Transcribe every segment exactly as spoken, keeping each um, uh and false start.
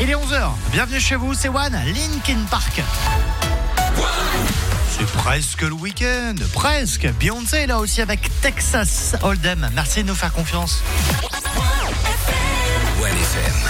Il est onze heures, bienvenue chez vous, c'est One, Linkin Park. C'est presque le week-end, presque. Beyoncé est là aussi avec Texas Hold'em. Merci de nous faire confiance. One F M.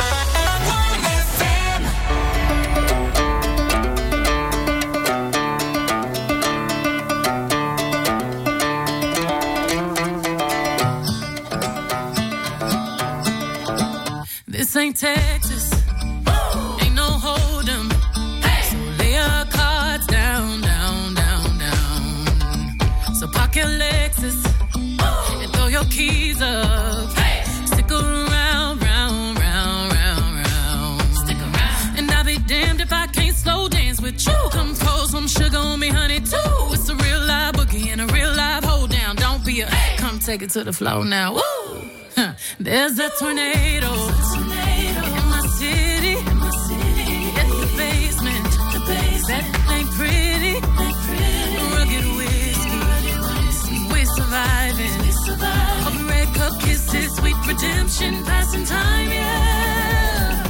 This ain't Texas, ain't no hold'em. So lay your cards down, down, down, down. So park your Lexus and throw your keys up. Stick around, round, round, round, round. Stick around. And I'll be damned if I can't slow dance with you. Come pour some sugar on me, honey, too. It's a real live boogie and a real live hold down. Don't be a, come take it to the floor now. Woo! Huh. There's a tornado. In my city, in my city, at the basement, the basement. That ain't pretty, ain't pretty. Rugged whiskey, rugged whiskey. We're surviving, we survive. Of red cup kisses, sweet redemption, passing time, yeah.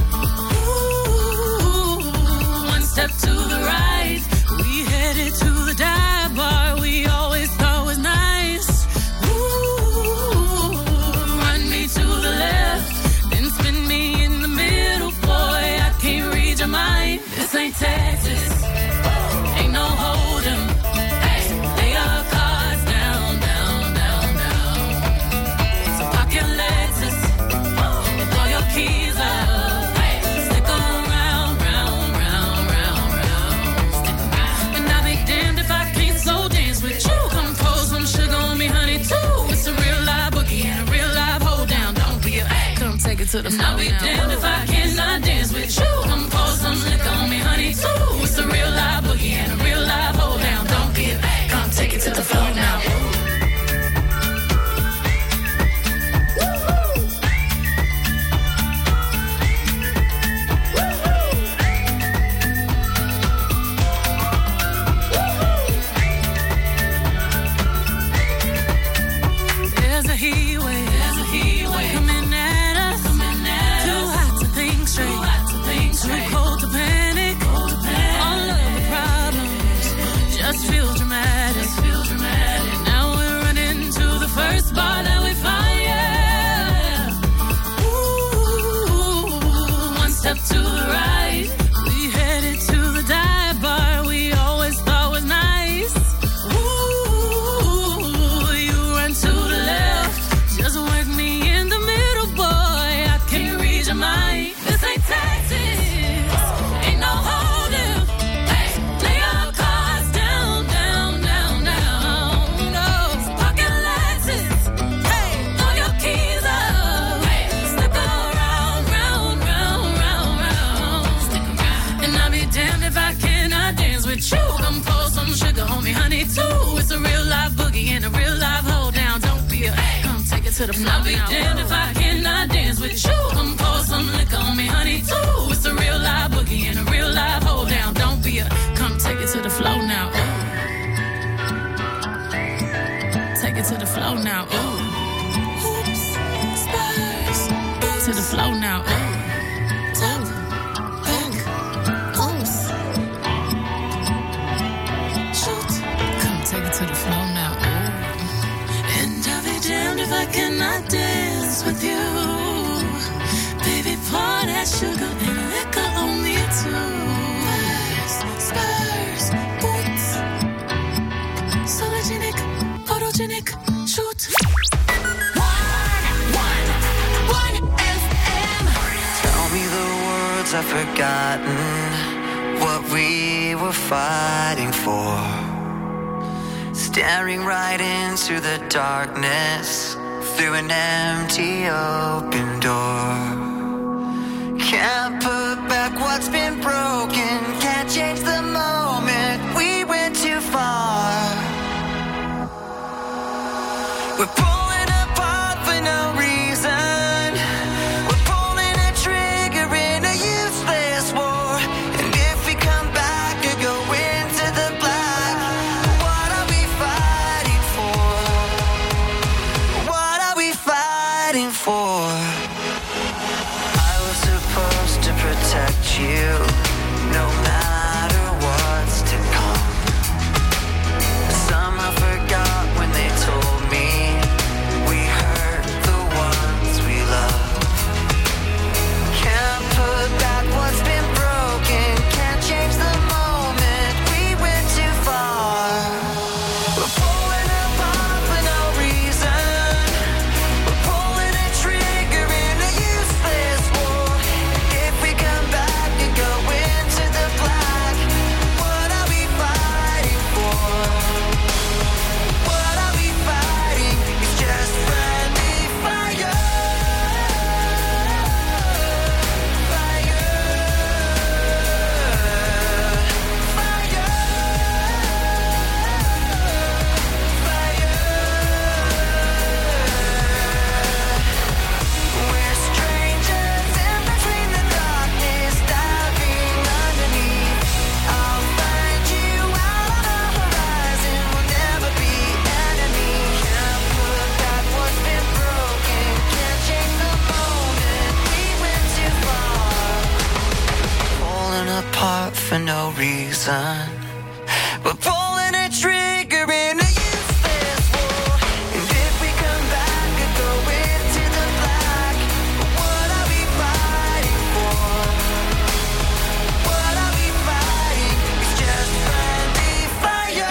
Ooh, one step to the right, we headed to the dive bar we always thought was nice. Ooh, run me to the left, then spin me in the middle, boy, I can't read your mind. This ain't Texas, ain't no hold'em. Hey, lay your cards down, down, down, down. So park your Lexus and throw your keys up. Hey, stick around, round, round, round, round. Stick around. And I'll be damned if I can't slow dance with you. Come pour some sugar on me, honey, too. It's a real live boogie and a real live hold down. Don't be a come take it to the floor. I'll be damned if I cannot dance with you. Come pour some liquor on me, honey, too. It's a real live boogie and a real live hold down. Don't be a come take it to the floor now. There's a heat wave, there's a heat wave coming at us, coming at us. Too hot to think straight, too hot to think straight. Too cold to panic, cold to panic. All of the problems just feel dramatic, just feel dramatic. Now we're running to the first bar that we find, yeah. Ooh, one step to the right, we headed to the dive bar we always thought was nice. Ooh, you run to the left, just work me in the middle, boy, I can't read your mind. This ain't Texas, ain't no hold'em. Hey, lay your cards down, down, down, down. No, park your Lexus, hey, throw your keys up. Hey, stick around, round, round, round, round. Stick around. And I'll be damned if I cannot dance with you. Come pour some sugar on me, honey, too. It's a real live boogie and a real live hold down. Don't be a come take it to the floor. I'll be damned if I cannot dance with you. Come pour some liquor on me, honey, too. It's a real live boogie and a real live hold down. Don't be a come take it to the floor now. Ooh. Take it to the floor now. Ooh. Oops, spurs. To the floor now. Ooh. Top, back, oops. Shoot. Come take it to the floor now. Ooh. And I'll be damned if I cannot dance with you. Baby, pour that sugar and liquor on me too. Spurs, spurs, boots. Sologenic, photogenic, shoot. Tell me the words I've forgotten, what we were fighting for. Staring right into the darkness through an empty open door. Can't put back what's been broken, can't change the moment we went too far. We're pulling apart for no reason. We're pulling a trigger in a useless war. And if we come back or go into the black, what are we fighting for? What are we fighting for? for no reason. We're pulling a trigger in a useless war. And if we come back and go into the black, what are we fighting for? What are we fighting? It's just friendly fire.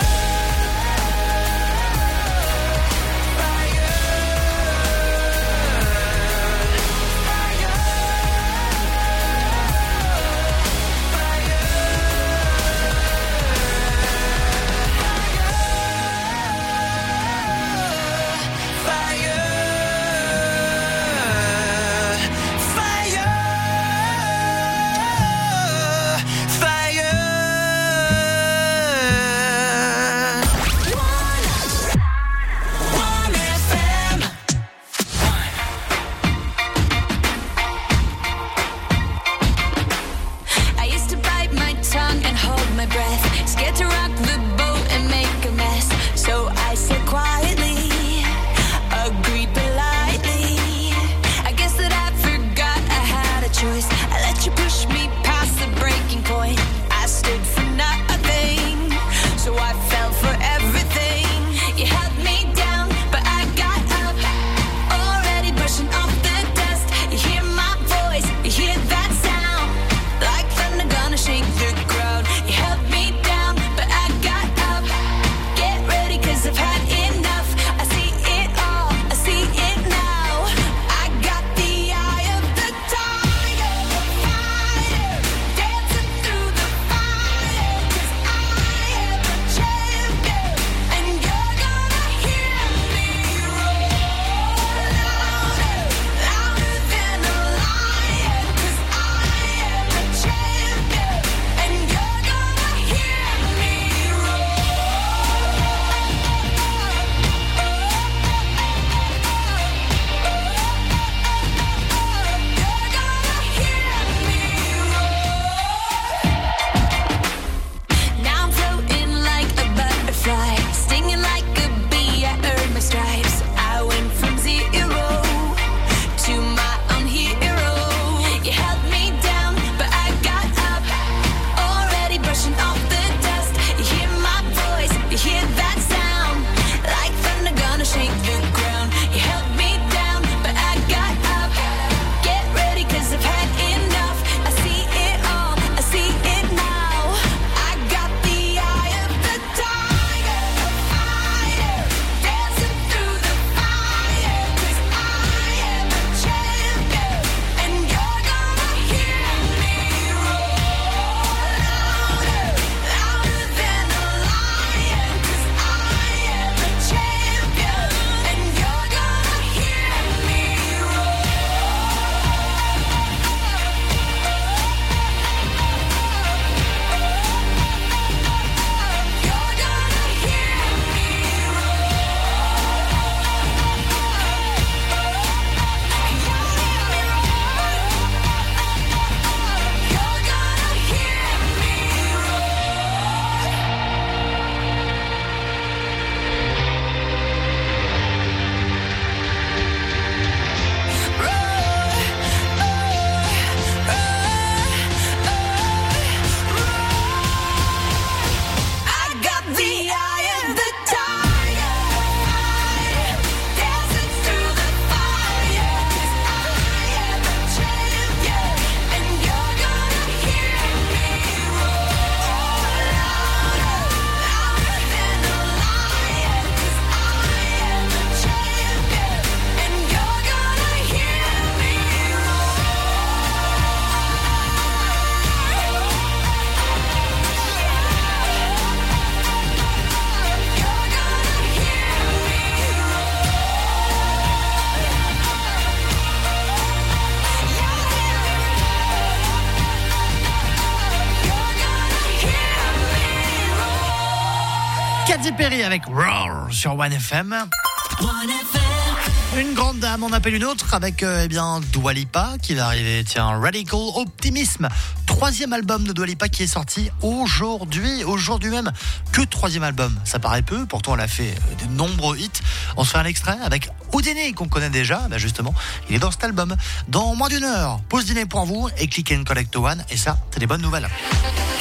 Katy Perry avec Roar sur One F M. One F M. Une grande dame, on appelle une autre avec euh, eh bien Dua Lipa qui va arriver. Tiens, Radical Optimism, troisième album de Dua Lipa qui est sorti aujourd'hui, aujourd'hui même. Que troisième album, ça paraît peu, pourtant elle a fait de nombreux hits. On se fait un extrait avec Houdini qu'on connaît déjà, bah justement, il est dans cet album. Dans moins d'une heure, pause dîner pour vous et Click and Collect One, et ça, c'est des bonnes nouvelles.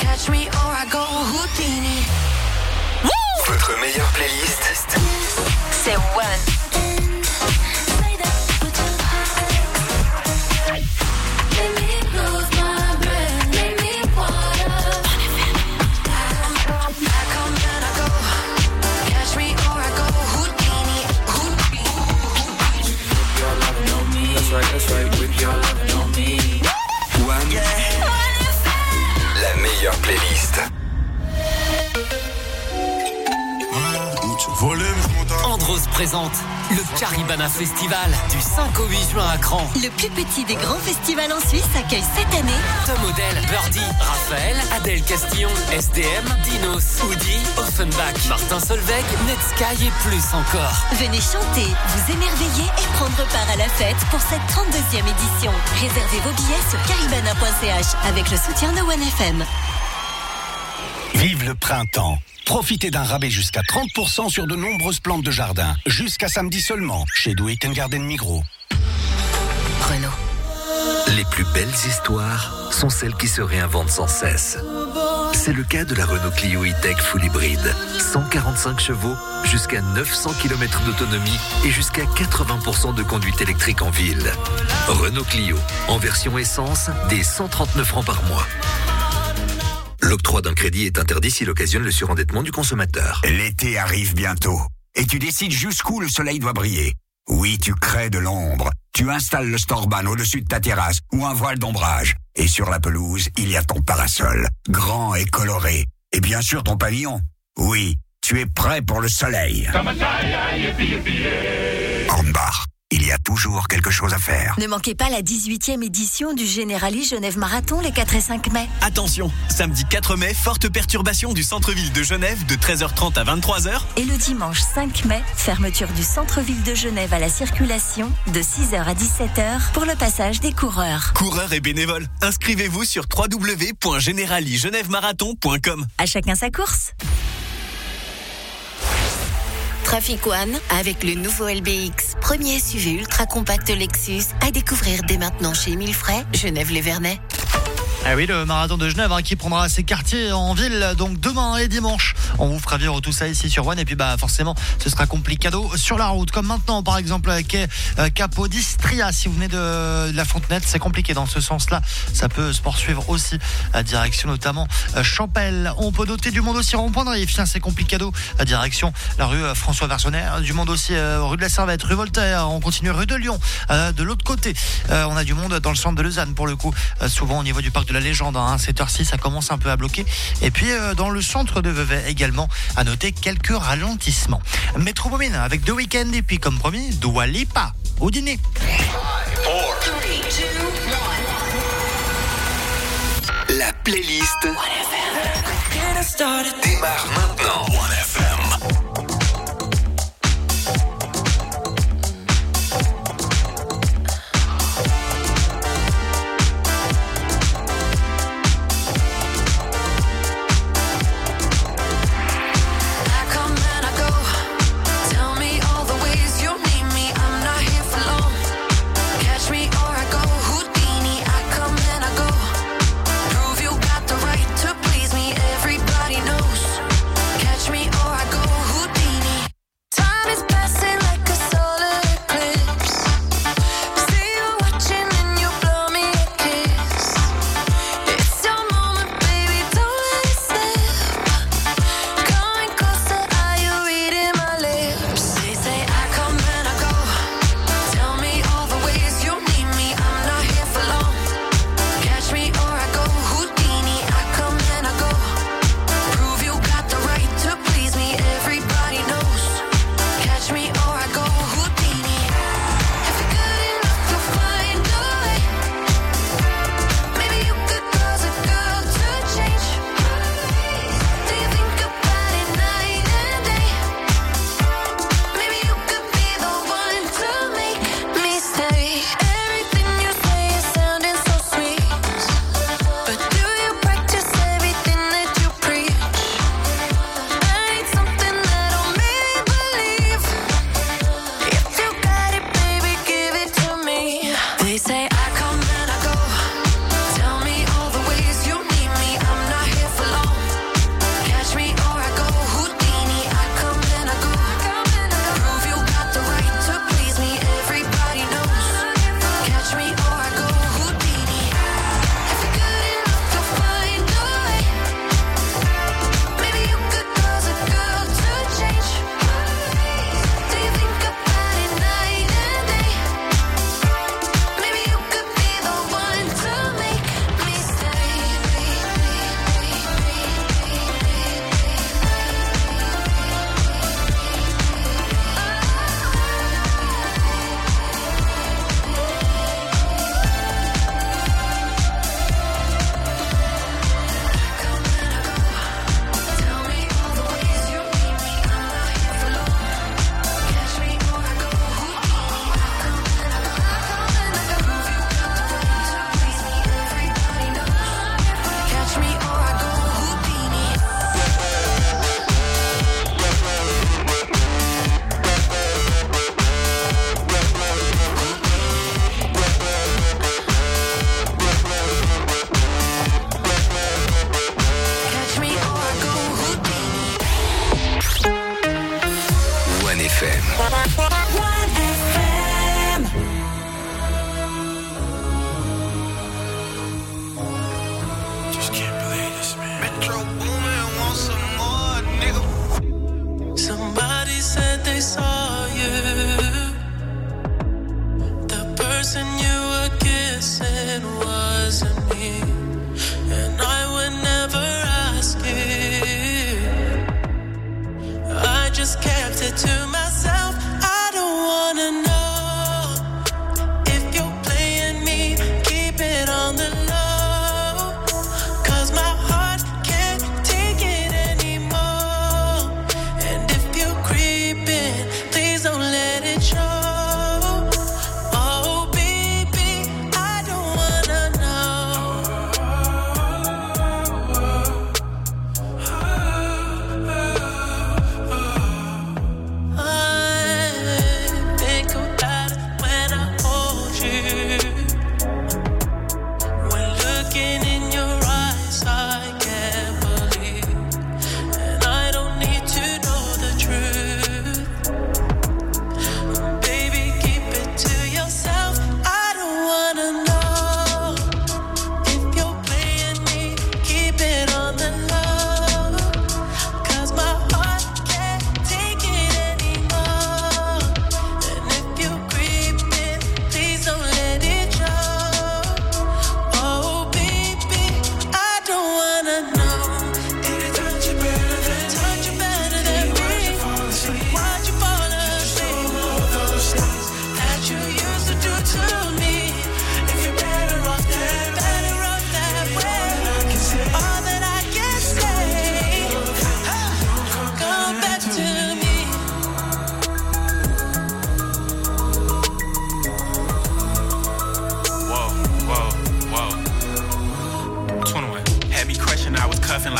Catch me or I go Houdini. Votre meilleure playlist, c'est One. Right, that's right, with your love on me. One, yeah. La meilleure playlist. Andros présente le Caribana Festival du cinq au huit juin à Cran. Le plus petit des grands festivals en Suisse accueille cette année Tom Odell, Birdie, Raphaël, Adèle Castillon, S D M, Dinos, Woody, Offenbach, Martin Solveig, Netsky et plus encore. Venez chanter, vous émerveiller et prendre part à la fête pour cette trente-deuxième édition. Réservez vos billets sur caribana point c h avec le soutien de One F M. Vive le printemps! Profitez d'un rabais jusqu'à trente pour cent sur de nombreuses plantes de jardin. Jusqu'à samedi seulement, chez Do It and Garden Migros. Renault. Les plus belles histoires sont celles qui se réinventent sans cesse. C'est le cas de la Renault Clio E-Tech Full Hybrid. cent quarante-cinq chevaux, jusqu'à neuf cents kilomètres d'autonomie et jusqu'à quatre-vingts pour cent de conduite électrique en ville. Renault Clio, en version essence, dès cent trente-neuf francs par mois. L'octroi d'un crédit est interdit s'il occasionne le surendettement du consommateur. L'été arrive bientôt. Et tu décides jusqu'où le soleil doit briller. Oui, tu crées de l'ombre. Tu installes le Storban au-dessus de ta terrasse ou un voile d'ombrage. Et sur la pelouse, il y a ton parasol, grand et coloré. Et bien sûr ton pavillon. Oui, tu es prêt pour le soleil. Hornbach. Il y a toujours quelque chose à faire. Ne manquez pas la dix-huitième édition du Generali Genève Marathon les quatre et cinq mai. Attention, samedi quatre mai, forte perturbation du centre-ville de Genève de treize heures trente à vingt-trois heures. Et le dimanche cinq mai, fermeture du centre-ville de Genève à la circulation de six heures à dix-sept heures pour le passage des coureurs. Coureurs et bénévoles, inscrivez-vous sur w w w point generali genève marathon point com. À chacun sa course. Traffic One avec le nouveau L B X, premier S U V ultra compact Lexus à découvrir dès maintenant chez Émile Frey, Genève-les-Vernets. Ah oui, le marathon de Genève hein, qui prendra ses quartiers en ville donc demain et dimanche. On vous fera vivre tout ça ici sur One et puis bah forcément ce sera complicado sur la route comme maintenant par exemple avec euh, Capodistria. Si vous venez de, de la Fontenette, c'est compliqué dans ce sens-là. Ça peut se poursuivre aussi à direction notamment euh, Champel. On peut noter du monde aussi rond-point de Rive. Tiens, c'est complicado à direction la rue euh, François Versionnaire. Du monde aussi euh, rue de la Servette, rue Voltaire. On continue rue de Lyon. Euh, de l'autre côté, euh, on a du monde dans le centre de Lausanne pour le coup. Euh, souvent au niveau du parc de la Légende, hein, cette heure-ci ça commence un peu à bloquer. Et puis euh, dans le centre de Vevey également, à noter quelques ralentissements. Métro Bomine avec deux week-ends et puis comme promis, Dua Lipa au dîner. La playlist démarre maintenant. One F M. Me or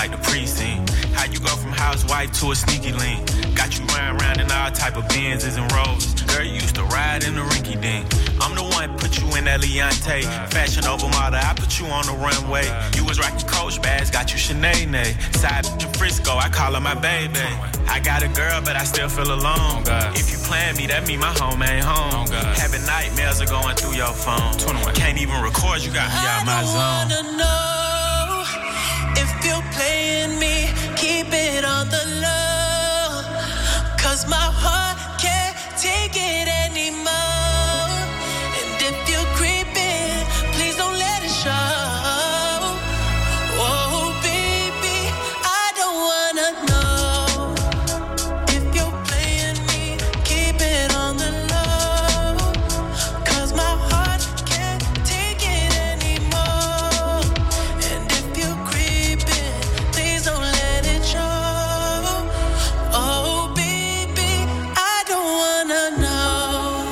like the precinct. How you go from housewife to a sneaky link. Got you riding around in all type of Benzes and Rolls. Girl, you used to ride in the rinky dink. I'm the one put you in that Leontay. Fashion over model, I put you on the runway. You was rocking Coach bags, got you Sinead. Side in Frisco, I call her my baby. I got a girl, but I still feel alone. If you plan me, that mean my home ain't home. Having nightmares are going through your phone. Can't even record, you got me out my zone. I don't wanna know if you're playing me, keep it on the low. Cause my heart can't take it anymore. And if you're creeping, please don't let it show. Oh baby, I don't wanna know if you're playing me, keep it on the low. Cause my heart can't take it anymore. And if you're creeping, please don't let it show. Oh baby, I don't wanna know.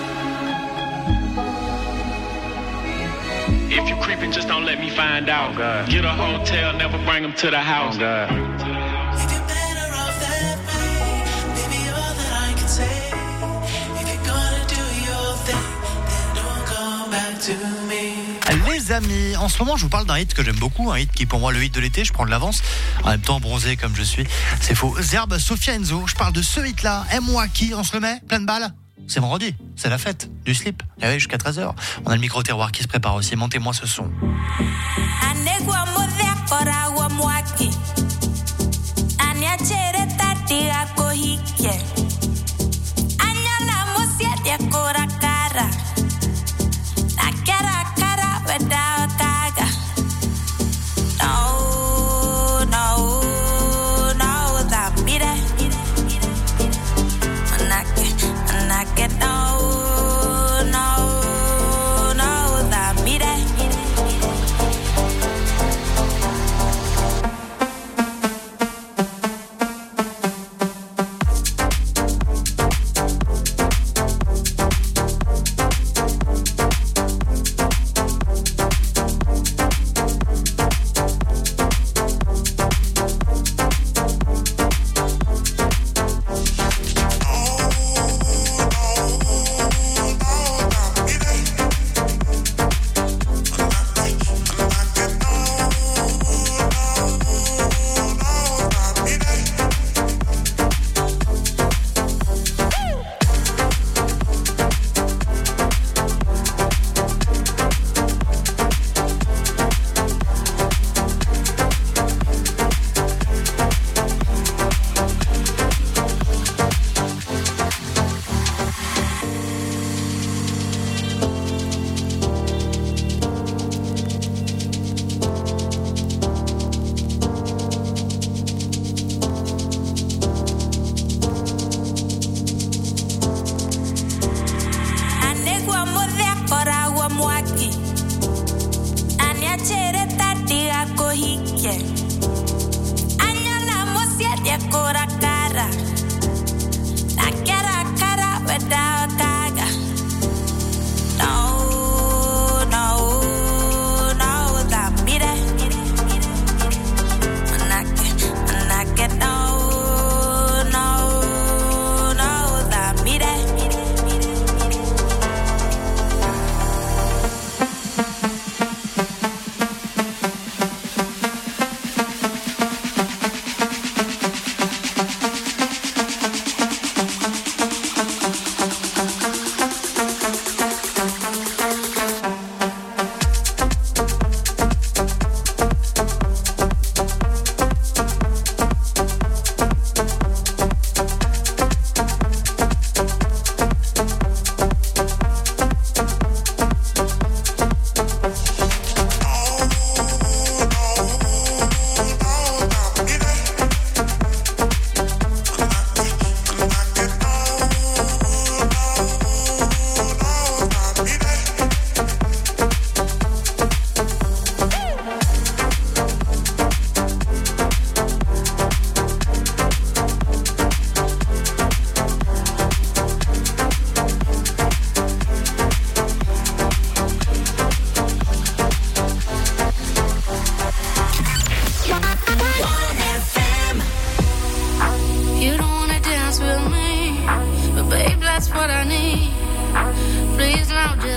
If you creeping, just don't let me find out. Get a hotel, never bring them to the house. If you're better off that way, baby, all that I can say. If you're gonna do your thing, then don't come back to me. Les amis, en ce moment je vous parle d'un hit que j'aime beaucoup, un hit qui est pour moi le hit de l'été, je prends de l'avance, en même temps bronzé comme je suis, c'est faux. Zerbe, Sophia Enzo, je parle de ce hit là, aime-moi qui, on se le met, plein de balles. C'est vendredi, c'est la fête, du slip, et oui, jusqu'à treize heures. On a le micro terroir qui se prépare aussi, montez-moi ce son. Anegua modea koragua mwaki. Anya chere tatiga kohike. Anya na mosia dia kora cara. Na cara cara weda kaga. No, no, no, that mire. Manake, manake, no, no, no, that mire.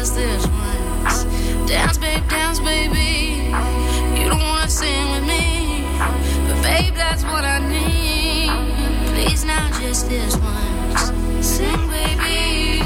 just this once. Dance, babe, dance, baby. You don't wanna sing with me, but babe, that's what I need. Please now, just this once. Sing, baby.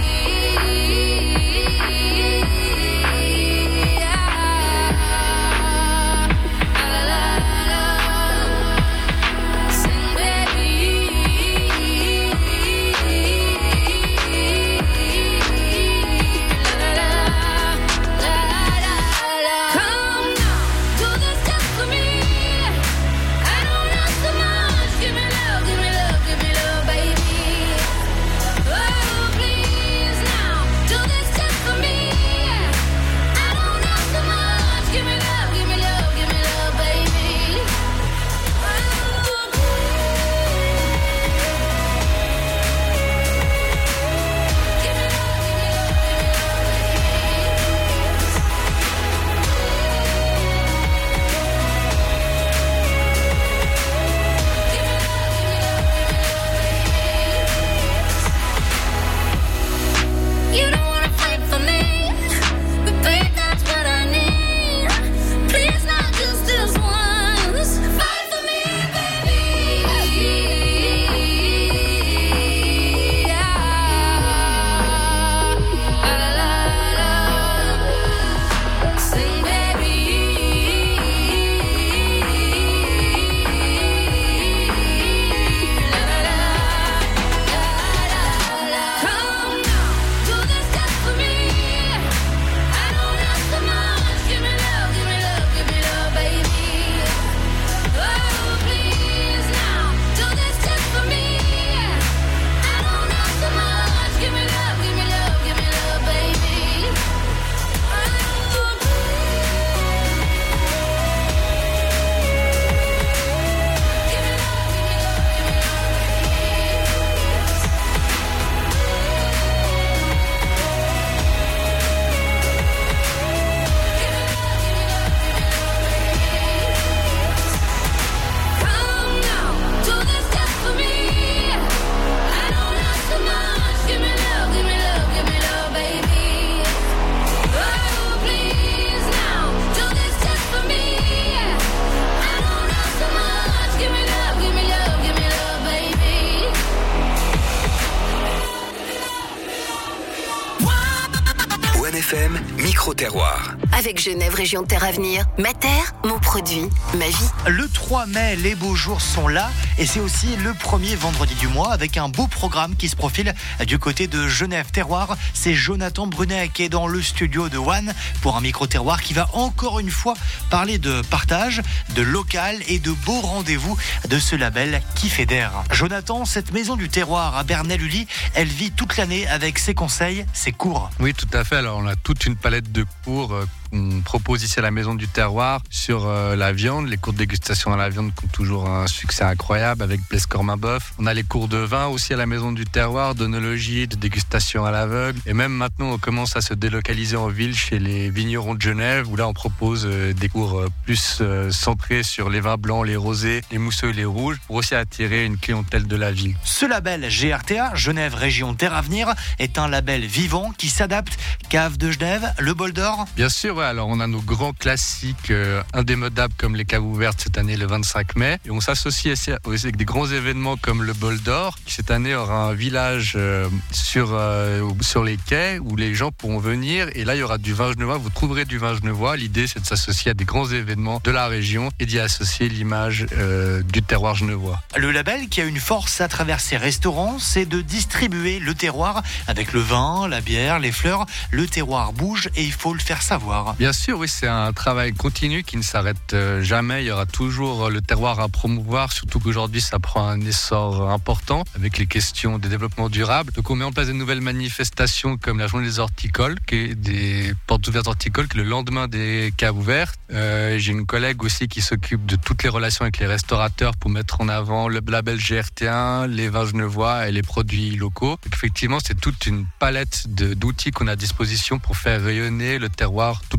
Micro-terroir. Avec Genève Région Terre Avenir, ma terre, mon produit, ma vie. Le trois mai, les beaux jours sont là et c'est aussi le premier vendredi du mois avec un beau programme qui se profile du côté de Genève Terroir. C'est Jonathan Brunet qui est dans le studio de One pour un micro-terroir qui va encore une fois parler de partage, de local et de beaux rendez-vous de ce label qui fédère. Jonathan, cette maison du terroir à Bernay-Lully, elle vit toute l'année avec ses conseils, ses cours. Oui, tout à fait. Alors, on a toute une palette de cours euh, qu'on propose ici à la Maison du Terroir sur euh, la viande, les cours de dégustation à la viande qui ont toujours un succès incroyable avec Blaise Cormain-Boeuf. On a les cours de vin aussi à la Maison du Terroir, d'œnologie, de dégustation à l'aveugle. Et même maintenant, on commence à se délocaliser en ville chez les vignerons de Genève où là, on propose euh, des cours euh, plus euh, centrés sur les vins blancs, les rosés, les mousseux et les rouges pour aussi attirer une clientèle de la ville. Ce label G R T A, Genève Région Terre Avenir, est un label vivant qui s'adapte. Cave de Genève, le bol d'or. Bien sûr, ouais. Alors on a nos grands classiques euh, indémodables comme les caves ouvertes cette année le vingt-cinq mai. Et on s'associe aussi avec des grands événements comme le bol d'or qui cette année aura un village euh, sur, euh, sur les quais où les gens pourront venir. Et là, il y aura du vin genevois. Vous trouverez du vin genevois. L'idée, c'est de s'associer à des grands événements de la région et d'y associer l'image euh, du terroir genevois. Le label qui a une force à travers ses restaurants, c'est de distribuer le terroir avec le vin, la bière, les fleurs. Le terroir bouge et il faut le faire savoir. Bien sûr, oui, c'est un travail continu qui ne s'arrête jamais. Il y aura toujours le terroir à promouvoir, surtout qu'aujourd'hui, ça prend un essor important avec les questions de développement durable. Donc, on met en place de nouvelles manifestations comme la journée des horticoles, qui est des portes ouvertes horticoles, qui est le lendemain des caves ouvertes. Euh, j'ai une collègue aussi qui s'occupe de toutes les relations avec les restaurateurs pour mettre en avant le label G R T un, les vins genevois et les produits locaux. Donc, effectivement, c'est toute une palette de, d'outils qu'on a à disposition pour faire rayonner le terroir tout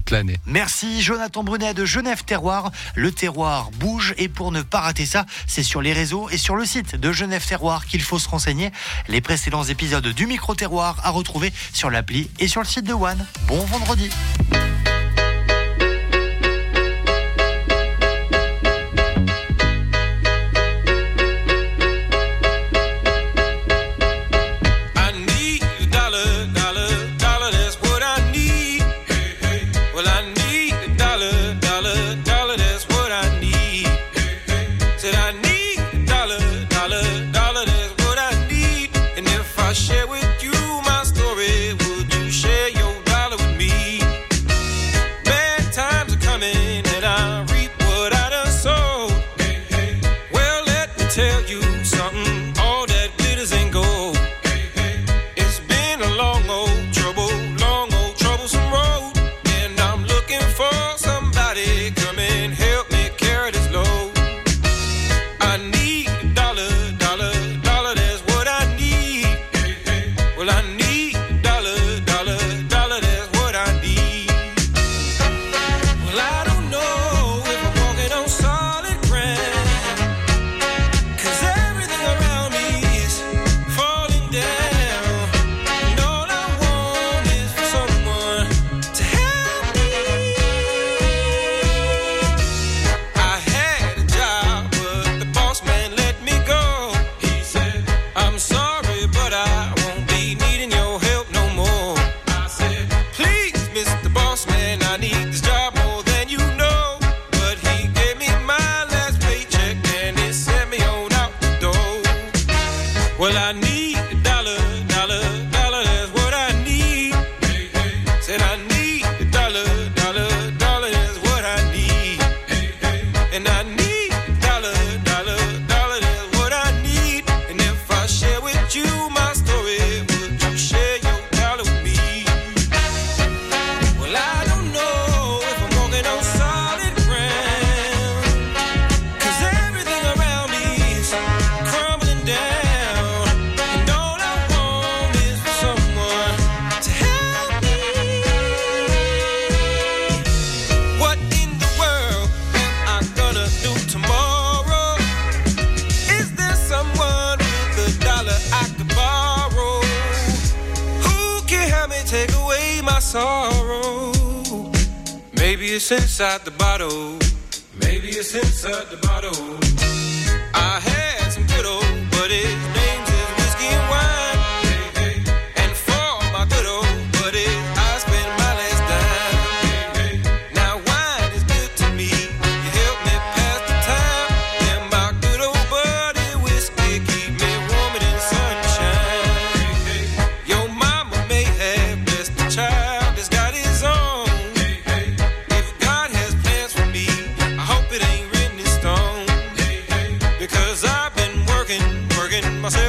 toute l'année. Merci Jonathan Brunet de Genève Terroir. Le terroir bouge et pour ne pas rater ça, c'est sur les réseaux et sur le site de Genève Terroir qu'il faut se renseigner. Les précédents épisodes du Micro Terroir à retrouver sur l'appli et sur le site de One. Bon vendredi. Inside the bottle, maybe it's inside the bottle. I had some good old buddies, names is whiskey and wine. Hey, hey. And for my good old buddies, I spend my last dime. Hey, hey. Now wine is good to me, you help me pass the time. And my good old buddy whiskey keep me warm in the sunshine. Hey, hey. Your mama may have blessed the child that's got his own. It ain't written in stone. Because I've been working, working myself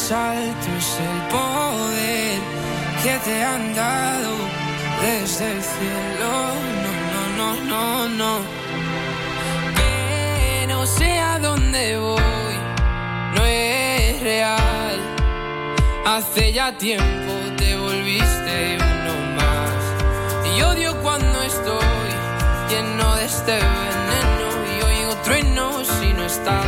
alto es el poder que te han dado desde el cielo. No, no, no, no, no. Que no sé a dónde voy, no es real. Hace ya tiempo te volviste uno más. Y odio cuando estoy lleno de este veneno y oigo truenos si no estás.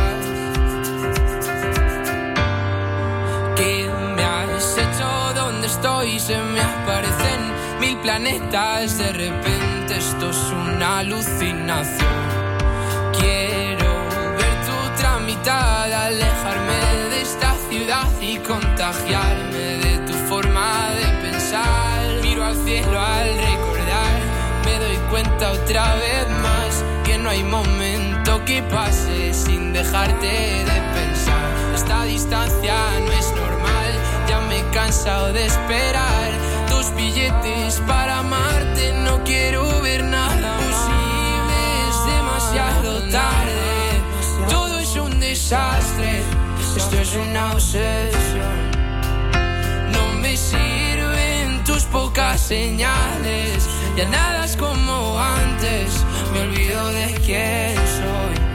¿Qué me has hecho? ¿Dónde estoy? Se me aparecen mil planetas. De repente esto es una alucinación. Quiero ver tu tramitada, alejarme de esta ciudad y contagiarme de tu forma de pensar. Miro al cielo al recordar, me doy cuenta otra vez más que no hay momento que pase sin dejarte de pensar. Esta distancia no es normal, ya me he cansado de esperar tus billetes para amarte. No quiero ver nada posible, es demasiado tarde. Todo es un desastre, esto es una obsesión. No me sirven tus pocas señales, ya nada es como antes, me olvido de quién soy.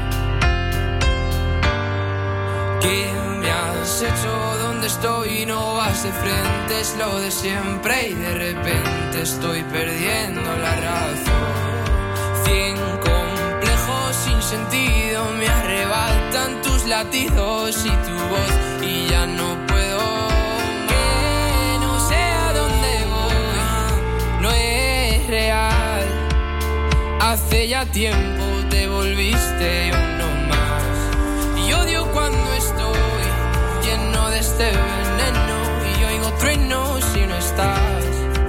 ¿Qué me has hecho? ¿Dónde estoy? No vas de frente, es lo de siempre y de repente estoy perdiendo la razón. Cien complejos sin sentido me arrebatan tus latidos y tu voz y ya no puedo. Que no sé a dónde voy, no es real. Hace ya tiempo te volviste uno más. Y odio cuando estoy lleno de este veneno y oigo truenos si no estás.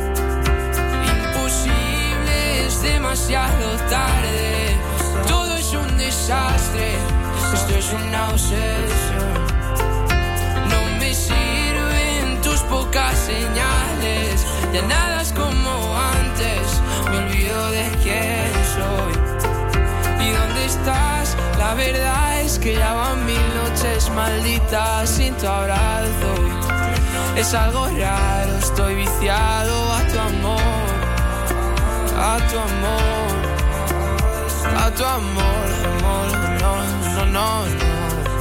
Imposible, es demasiado tarde. Todo es un desastre, esto es una obsesión. No me sirven tus pocas señales, ya nada es como antes, me olvido de quién soy. ¿Y dónde estás? La verdad es que ya van mil noches malditas sin tu abrazo. Es algo raro, estoy viciado a tu amor, a tu amor, a tu amor, amor, no, no, no, no.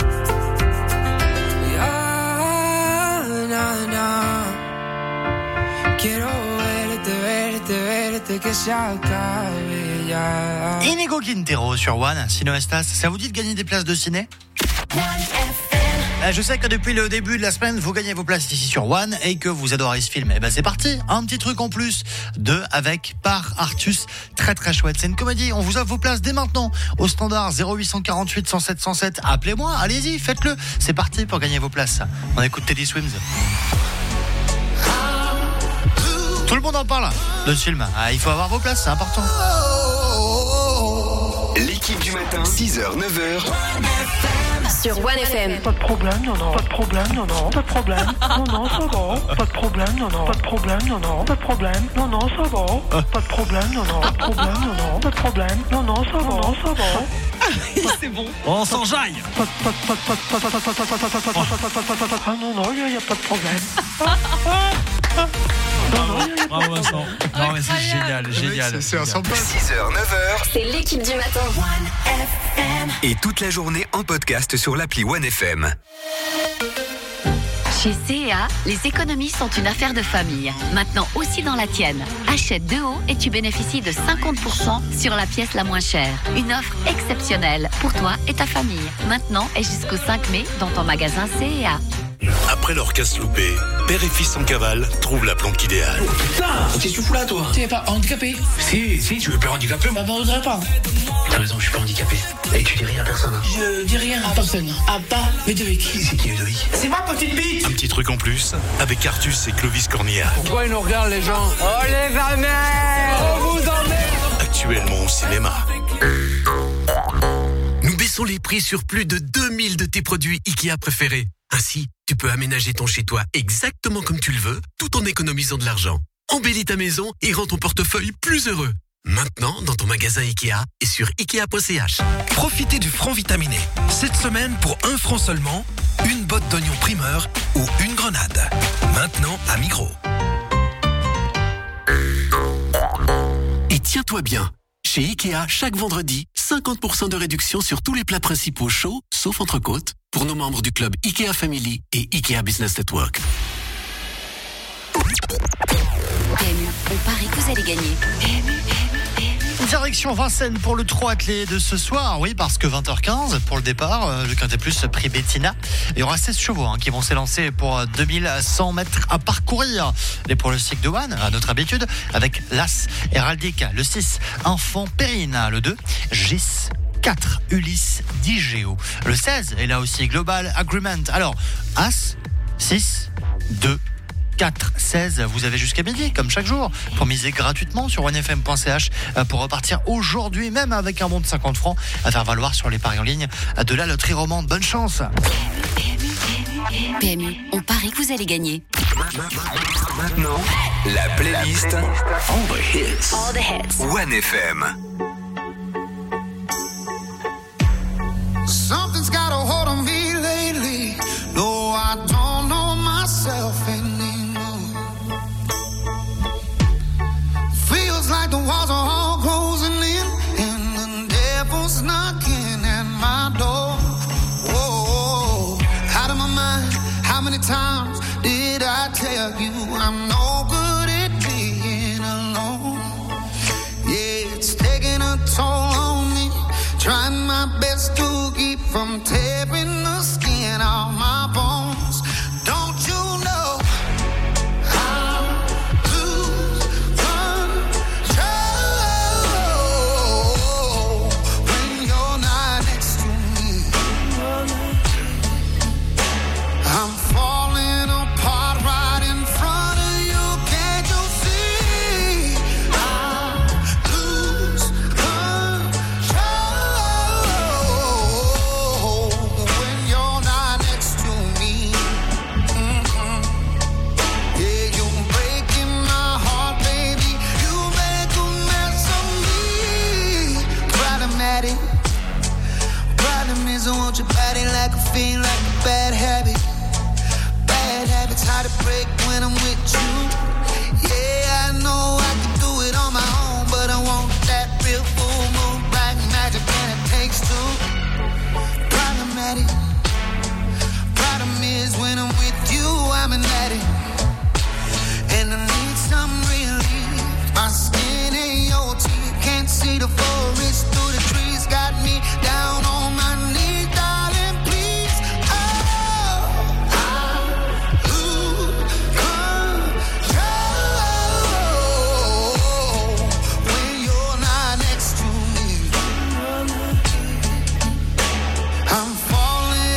Ya, na, na. Quiero verte, verte, verte, que se acabe ya. Inigo Quintero sur One, Sino Estas. Ça vous dit de gagner des places de ciné? Je sais que depuis le début de la semaine, vous gagnez vos places ici sur One et que vous adorez ce film. Et ben c'est parti, un petit truc en plus de avec par Artus, très très chouette. C'est une comédie, on vous offre vos places dès maintenant au standard zéro huit cent quarante-huit cent sept cent sept. Appelez-moi, allez-y, faites-le. C'est parti pour gagner vos places. On écoute Teddy Swims. Tout le monde en parle de ce film. Ah, il faut avoir vos places, c'est important. L'équipe du matin, six heures neuf heures. Sur One F M. Pas de problème, non, non. Pas de problème, non, non. Pas de problème, non, non, ça va. Pas de problème, non, non. Pas de problème, non, non. Pas de problème, non, non, ça va. Pas de problème, non, non. Pas de problème, non, non. Pas de problème, non, non, ça va, ça va. C'est bon. On s'enjaille. Pas de, pas de, pas de, pas de, pas de, pas de, pas de, pas de, pas de, pas de, pas de, pas de, ah non, non, il n'y a pas de problème. Bravo Vincent. Non mais c'est génial, génial. C'est un sample. six heures neuf heures. C'est l'équipe du matin. One F M. Et toute la journée en podcast sur l'appli One F M. Chez C et A, les économies sont une affaire de famille. Maintenant aussi dans la tienne. Achète deux hauts et tu bénéficies de cinquante pour cent sur la pièce la moins chère. Une offre exceptionnelle pour toi et ta famille. Maintenant et jusqu'au cinq mai dans ton magasin C et A. Après leur casse loupée, père et fils en cavale trouvent la planque idéale. Oh putain, qu'est-ce que tu fous là toi? Tu n'es pas handicapé? Si, si, tu veux pas handicapé, moi je voudrais pas. T'as raison, je suis pas handicapé. Et tu dis rien à personne. Hein. Je dis rien à personne. À pas Ludovic. Qui c'est qui est Ludovic? C'est ma petite bite. Un petit truc en plus avec Artus et Clovis Cornillac. Pourquoi ils nous regardent les gens? Oh les amers, on vous emmerde. Actuellement au cinéma. Nous baissons les prix sur plus de deux mille de tes produits Ikea préférés. Ainsi, tu peux aménager ton chez-toi exactement comme tu le veux, tout en économisant de l'argent. Embellis ta maison et rends ton portefeuille plus heureux. Maintenant, dans ton magasin Ikea et sur ikea point c h. Profitez du franc vitaminé. Cette semaine, pour un franc seulement, une botte d'oignon primeur ou une grenade. Maintenant à Migros. Et tiens-toi bien, chez Ikea, chaque vendredi, cinquante pour cent de réduction sur tous les plats principaux chauds, sauf entrecôte, pour nos membres du club Ikea Family et Ikea Business Network. P M U, on parie que vous allez gagner. P M U, P M U, P M U. Direction Vincennes pour le trot attelé de ce soir. Oui, parce que vingt heures quinze pour le départ, euh, le Quintet Plus prix Bettina. Il y aura seize chevaux hein, qui vont s'élancer pour deux mille cent mètres à parcourir. Les pronostics de One, à notre habitude, avec l'As Héraldique, le six, Enfant Périne, le deux, Gis, quatre, Ulysse, dix, Géo. Le seize est là aussi Global Agreement. Alors, As, six, deux, quatre, seize, vous avez jusqu'à midi, comme chaque jour, pour miser gratuitement sur one f m point c h pour repartir aujourd'hui, même avec un bon de cinquante francs à faire valoir sur les paris en ligne de la loterie romande. Bonne chance. P M U, on parie que vous allez gagner. Maintenant, la playlist All the Hits. All the hits. One F M. Something's got a hold on me lately. No, I don't know myself anymore. Feels like the walls are all closing in, and the devil's knocking at my door. Whoa, out of my mind. How many times did I tell you I'm no good at being alone? Yeah, it's taking a toll on me. Trying my best to keep from tearing the skin off my bones. Don't you know I lose control when you're not next to me? I'm falling apart right in front of you. Can't you see? I lose control when you're not next to me. Mm-mm. Yeah, you're breaking my heart, baby. You make a mess of me. Problematic. Problem is, I want your body like a fiend, like a bad habit. Bad habits hard to break when I'm with you. Yeah, I know I can do it on my own, but I want that real full moon, black magic, and it takes two. Problematic. Problem is when I'm with you, I'm an addict, and I need some relief. My skin ain't your teeth, can't see the forest through the trees. Got me down on my knees, darling, please. Oh, I lose control when you're not next to me. I'm falling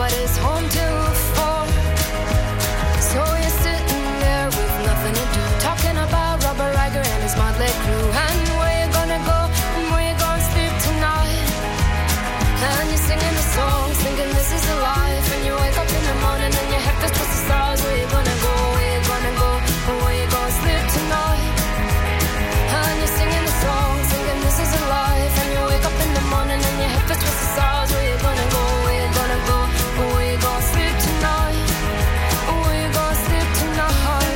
nobody's home to fall. So you're sitting there with nothing to do, talking about Robert Riger and his motley crew, and where you gonna go and where you gonna sleep tonight. And you're singing the song, thinking this is a life, and you wake up in the morning and your head feels towards the stars. Where you gonna go, where you gonna go, and where you gonna sleep tonight. And you're singing the song, thinking this is a life, and you wake up in the morning and your head feels towards the stars. Where you gonna go, where you gonna go, and where you gonna sleep tonight, and where you gonna sleep tonight.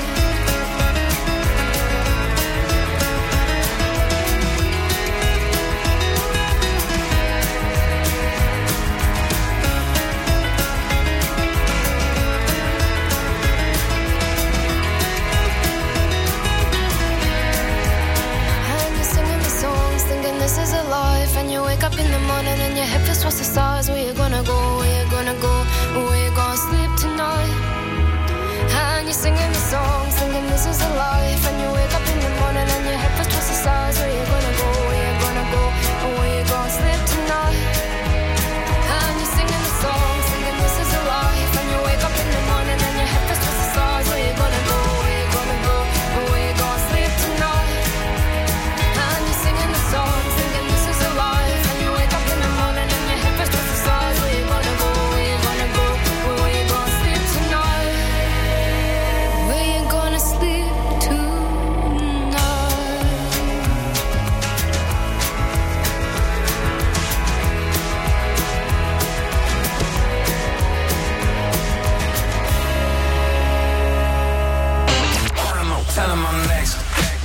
This is a life, and you wake up in the morning and your head feels towards the stars. Where you gonna go, where you gonna go, where you gonna sleep tonight. And you're singing the song, singing this is a life, and you wake up in the morning and your head feels towards the stars. Where you gonna go, where you gonna go, where you gonna sleep tonight. And you're singing the song, singing this is a life, and you wake up in the morning and your head feels towards the stars. Where you gonna go, where you gonna go, where you gonna sleep tonight. And you're singing the song, singing this is a life, and you wake up in the morning and your head feels towards the stars. Where you gonna go, where you gonna go, where you gonna sleep tonight. Where you gonna sleep tonight. Tell him I'm next.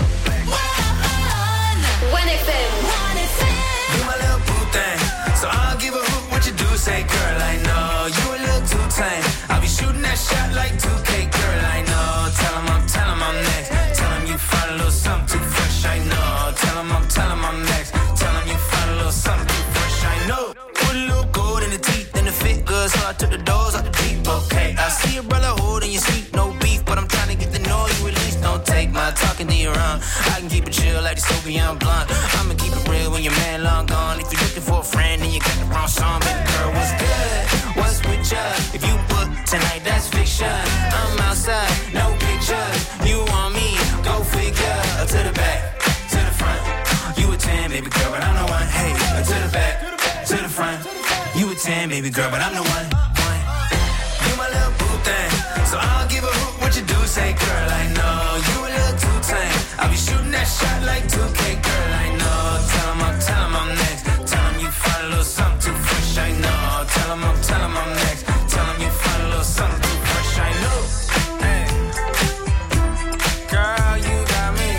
one F M. You my little boo thing, so I'll give a hoot what you do. Say, girl, I know you a little too tame. I'll be shooting that shot like two K, girl, I know. Tell him I'm, tell him I'm next. Tell him you find a little something too fresh, I know. Tell him I'm, tell him I'm next. Tell him you find a little something too fresh, I know. Put a little gold in the teeth and the fit good, so I took the doors out the deep, okay. I see your brother holding your seat, no beef, but I'm trying to get to know you at least. Don't take my talking to your own. I can keep it chill like the Soviet blunt. I'ma keep it real when your man long gone. If you're looking for a friend and you got the wrong song, baby girl, what's good? What's with ya? If you book tonight, that's fiction. I'm outside, no pictures. You want me? Go figure. To the back, to the front. You a ten, baby girl, but I'm the one. Hey, to the back, to the front. You a ten, baby girl, but I'm the one. one. You my little boo thing, so I'll give a hoot what you do. Say, girl, I know you a little too tame. I'll be shooting that shot like two K, girl, I know. Tell him I'm, tell him I'm next. Tell him you find a little something too fresh, I know. Tell him I'm, tell him I'm next. Tell him you find a little something too fresh, I know. Hey, girl, you got me.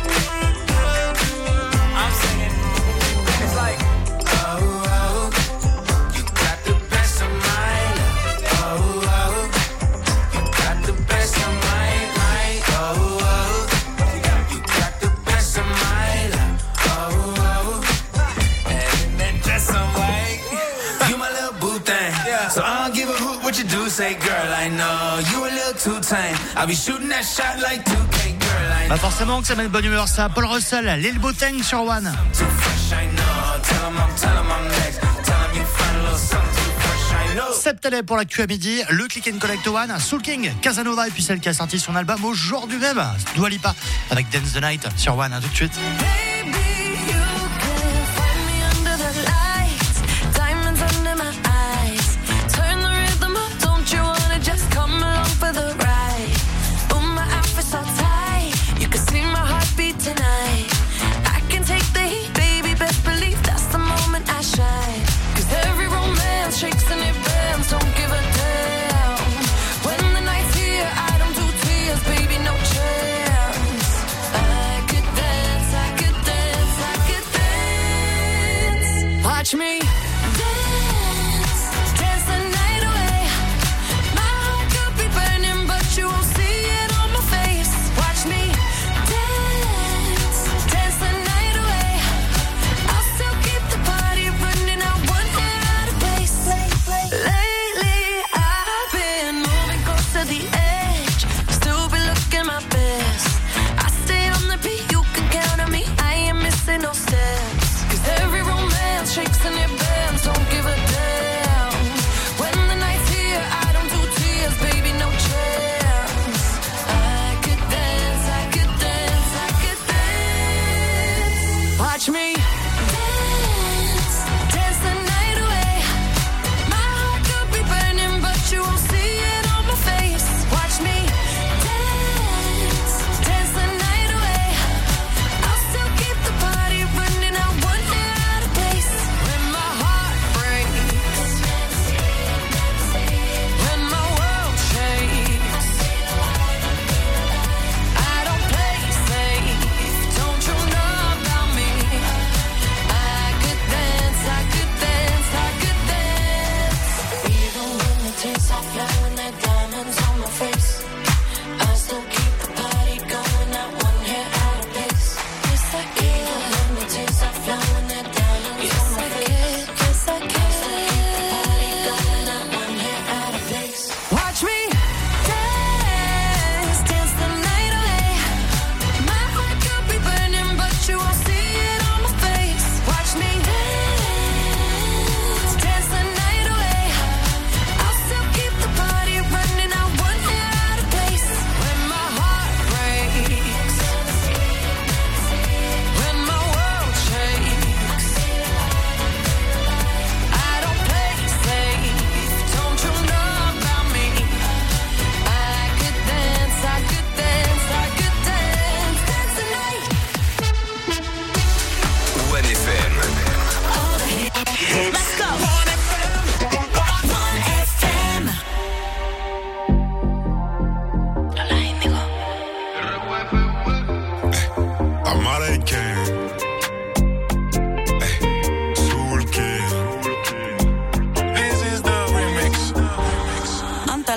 I'm singing. It's like, oh, oh, you got the best of my love. Oh, oh, you got the best of my, my, oh, oh, you got the best of my love. Oh, oh, and then just some way. You my little boo thing, so I don't give a hoot what you do. Say, girl, I know you a little too tame. I'll be shooting that shot like two K, girl, I know. Bah forcément que ça met de bonne humeur, ça. Paul Russell, Lil Bouteng sur One. Too fresh, I know. Tell him I'm, tell him I'm next. Tell him you find a little something too fresh, I know. Septembre pour l'actu à midi, le Click and Collect One, Soul King, Casanova et puis celle qui a sorti son album aujourd'hui même, Dua Lipa avec Dance the Night sur One. À tout de suite. Shakes and it bends, don't give a damn. When the night's here, I don't do tears, baby, no chance. I could dance, I could dance.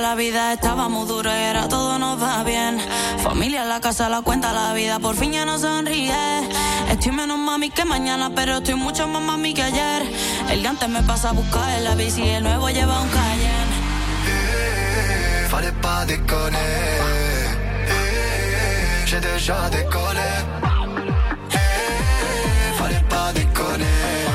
la vida estábamos duros y ahora todo nos va bien. Familia en la casa, la cuenta, la vida por fin ya no sonríe. Estoy menos mami que mañana, pero estoy mucho más mami que ayer. El de antes me pasa a buscar en la bici y el nuevo lleva un Cayenne. Eh, fallait pas déconner. Eh, j'ai déjà décollé. Eh, fallait pas déconner.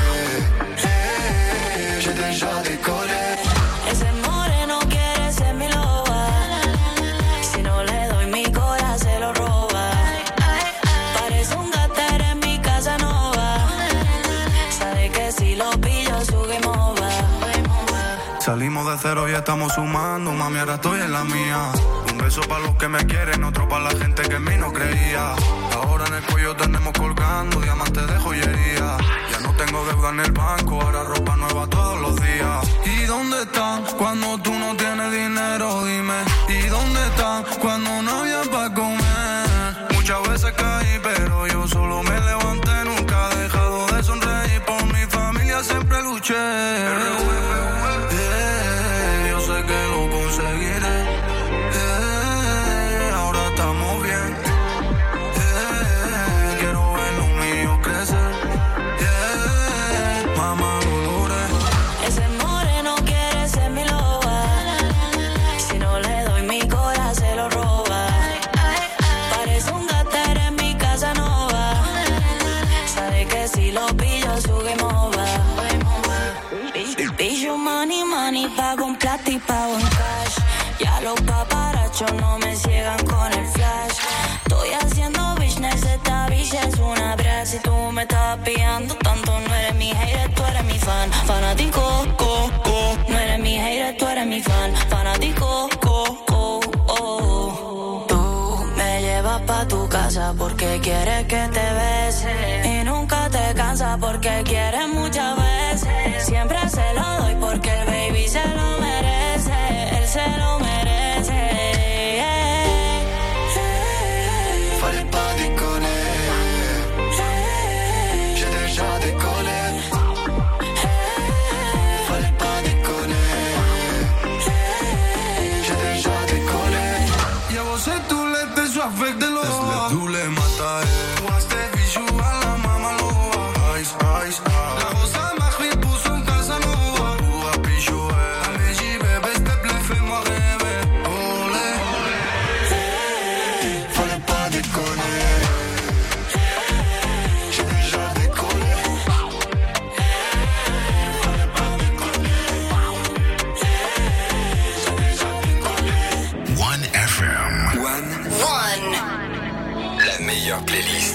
Eh, j'ai déjà décollé. Ese moreno quiere ser mi loba. Si no le doy mi corazón se lo roba. Parece un gater en mi casa nova. Sabe que si lo pillo su game over. Salimos de cero y estamos sumando. Mami, ahora estoy en la mía. Un beso para los que me quieren, otro para la gente que en mí no creía. Ahora en el cuello tenemos colgando diamantes de joyería. Ya no tengo deuda en el banco, ahora ropa nueva todos los días. ¿Y dónde están cuando tú no tienes dinero? Dime. ¿Y dónde están cuando no había para comer? Muchas veces caí, pero yo solo me levanté. Nunca he dejado de sonreír, por mi familia siempre luché. Yeah, yo sé que lo conseguiré. Yeah, ahora estamos bien. Yeah, quiero ver lo mío crecer. Yeah, mamá, lo logré. Ese moreno quiere ser mi loba. Si no le doy mi corazón se lo roba. Parece un gater en mi casa nova. Sabe que si lo pillo su game over. Pillo money, money, pago un plata y pago en cash. Ya los paparachos no me ciegan con el flash. Estoy haciendo business, esta bitch es una brat. Si tú me estás pillando tanto, no eres mi hater, tú eres mi fan. Fanático, co, co. No eres mi hater, tú eres mi fan. Fanático, co, co, oh. Tú me llevas pa' tu casa porque quieres que te bese. Y nunca te cansas porque quieres muchas veces. Siempre se lo doy porque el baby se lo merece. Él se lo merece. Fallait pas déconner. J'ai déjà décollé. Fallait pas déconner. J'ai déjà décollé. Llevo ce toulette et soif avec de l'eau. Laisse-le tout les matar. Watch the visual, la mama loa. Ice, ice, la rosa m'arrive pour son casa nova. Ou à pichou, allez j'y vais, baisse tes plaies, fais-moi rêver. Olé, Fallait pas déconner. J'ai déjà décollé. Fallait pas déconner. J'ai déjà décollé. One F M. One. One. La meilleure playlist.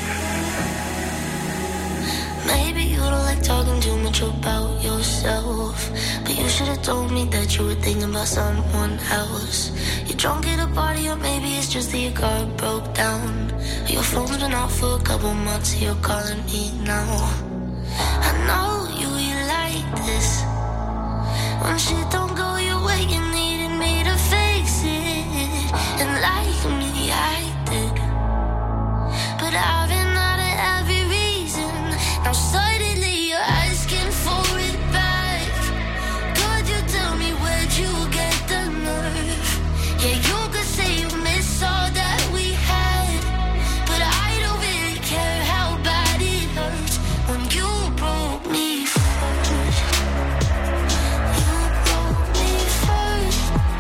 Maybe you don't like talking too much about yourself, but you should have told me that you were thinking about someone else. You're drunk at a party, or maybe it's just that your car broke down. Your phone's been off for a couple months, so you're calling me now. I know you, you like this. When shit don't go your way, you needed me to fix it. And like me, I did. But I've been out of every reason. Now suddenly you're asking for it back. Could you tell me where'd you get the nerve? Yeah, you could say you miss all that we had, but I don't really care how bad it hurts when you broke me first. You broke me first.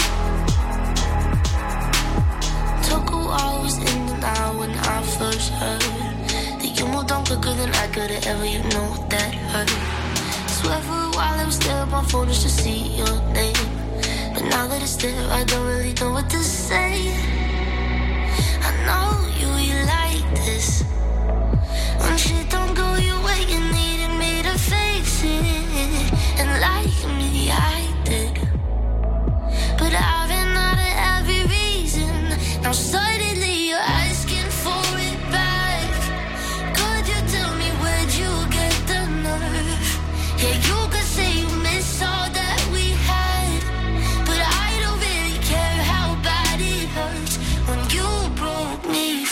Took a while, was in and out when I first heard that you moved on quicker than I could have ever, you know that hurt. Swear for a while I was there on my phone just to see your name, but now that it's there I don't really know what to say. I know you, you like this. When shit don't go your way, you needed me to fix it. And like me, I did. But I've been out of every reason. Now suddenly you're asking for it back. Could you tell me where'd you get the nerve? Yeah, you could say you miss all that we had, but I don't really care how bad it hurts when you broke me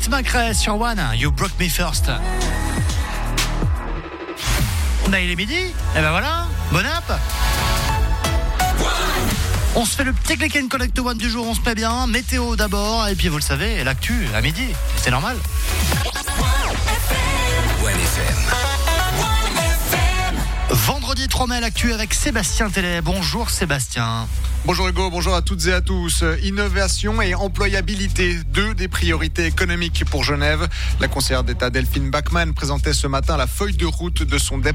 Tate McRae sur One, You Broke Me First. Là, il est midi, et ben voilà, bon app. On se fait le petit click and collect one du jour, on se met bien, météo d'abord, et puis vous le savez, l'actu à midi, c'est normal. Vendredi trois mai, l'actu avec Sébastien Télé. Bonjour Sébastien. Bonjour Hugo, bonjour à toutes et à tous. Innovation et employabilité, deux des priorités économiques pour Genève. La conseillère d'État Delphine Bachmann présentait ce matin la feuille de route de son département.